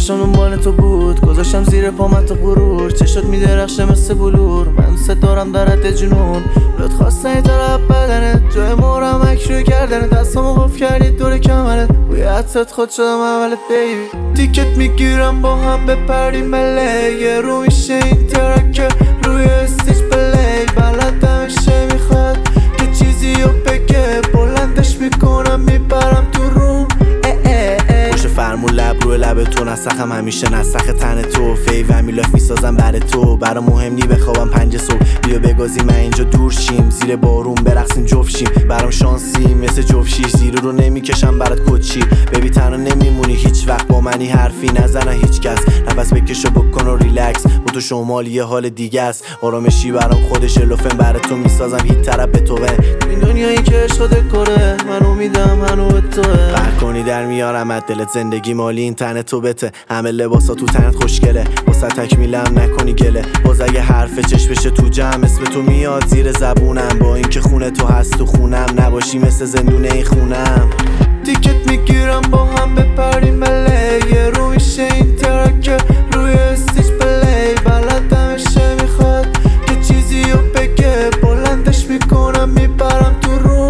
چشم دنبال تو بود، گذاشتم زیر پامت غرور. چشات میدرخشه مثل بلور، من دوست دارم درت جنون. لط خواستن یه طرف بدنت، جای مورم اکشوی کردنت. دستامو قفل کردی دور کمرت، بوی عطرت خود شدم اولت بیبی. تیکت میگیرم با هم بپریم مله، یه رو میشه این ترکه روی استیج پلی. بلدم میشه میخواد یه چیزی رو بگه، بلندش میکنم میبرم تو روم. پشت فرمون لب روی لب تو، نسخم همیشه نسخ تن تو. فیو میلاف میسازم برای تو، برا مهم نی بخوابم 5 صبح. بیا بگازی من اینجا دور شیم، زیر بارون برقصیم جفت شیم. برام شانسی مثل جفت شیش، زیر رو نمیکشم برات کچی. ببی تنها نمیمونی هیچ وقت با منی، حرفی نزنه هیچ کس. نفس بکشو بکن و ریلکس، با تو شمال یه حال دیگه است. آرامشی برام خودش لفن، برای تو میسازم هیچ طرف به توه. این دنیایی که عشق دکوره، من امیدم هنو به توه. قهر کنی در میارم از دلت، زندگی مالی این تنه تو بته. همه لباسا تو تنت خوشگله، واسه تکمیلم نکنی گله. باز اگه حرف چشم بشه تو جمع، اسم تو میاد زیر زبونم. با اینکه خونه تو هست تو خونم، نباشی مثل زندونه این خونم. تیکت میگیرم با هم بپریم مله، یه رو میشه این ترکه روی استیج پلی. بلدم میشه میخواد یه چیزی رو بگه، بلندش میکنم میبرم تو روم.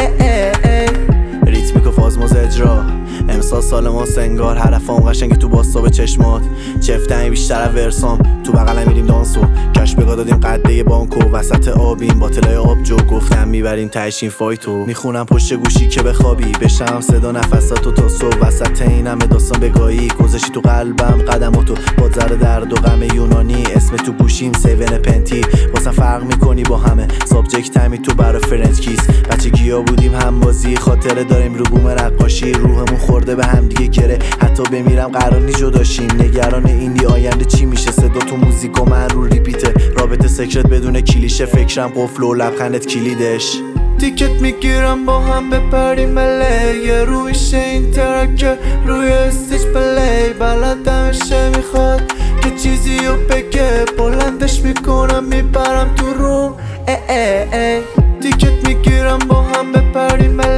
ریتمیک و فازموز اجرا، امسال سال ما سنگار. حرفام قشنگه تو باستاب چشمات، چفتنی بیشتر از ورسام. تو بغلم میریم دانسو، کش بگاه دادیم قده بانکو. وسط آبیم باطلای آبجو، گفتم میبریم تهش این فایتو. میخونم پشت گوشی که بخوابی، بشم صدا نفساتو تا صبح. وسط اینم داستان بگاهی، گذاشتی تو قلبم قدماتو. با ذره درد و غم یونانی، اسم تو گوشیم 7 پنتی. واسه فرق میکنی با همه، سابجکت همی تو برا فرنچ کیس. بچگیا بودیم هم بازی، خاطره داریم رو بوم رقاشی. روحمون خورده به هم دیگه گره، حتی بمیرم قرار نی جداشیم. نگران اینی آینده چی میشه، صدا تو موزیک و من رو ریپیته. رابطه سکرت بدون کلیشه، فکرم قفل و لبخندت کلیدش. تیکت میگیرم با هم بپریم مله، یه رو میشه این ترکه روی استیج پلی. بلدم میشه میخواد یه چیزی رو بگه، بلندش میکنم میبرم تو روم. تیکت میگیرم با هم بپریم مله.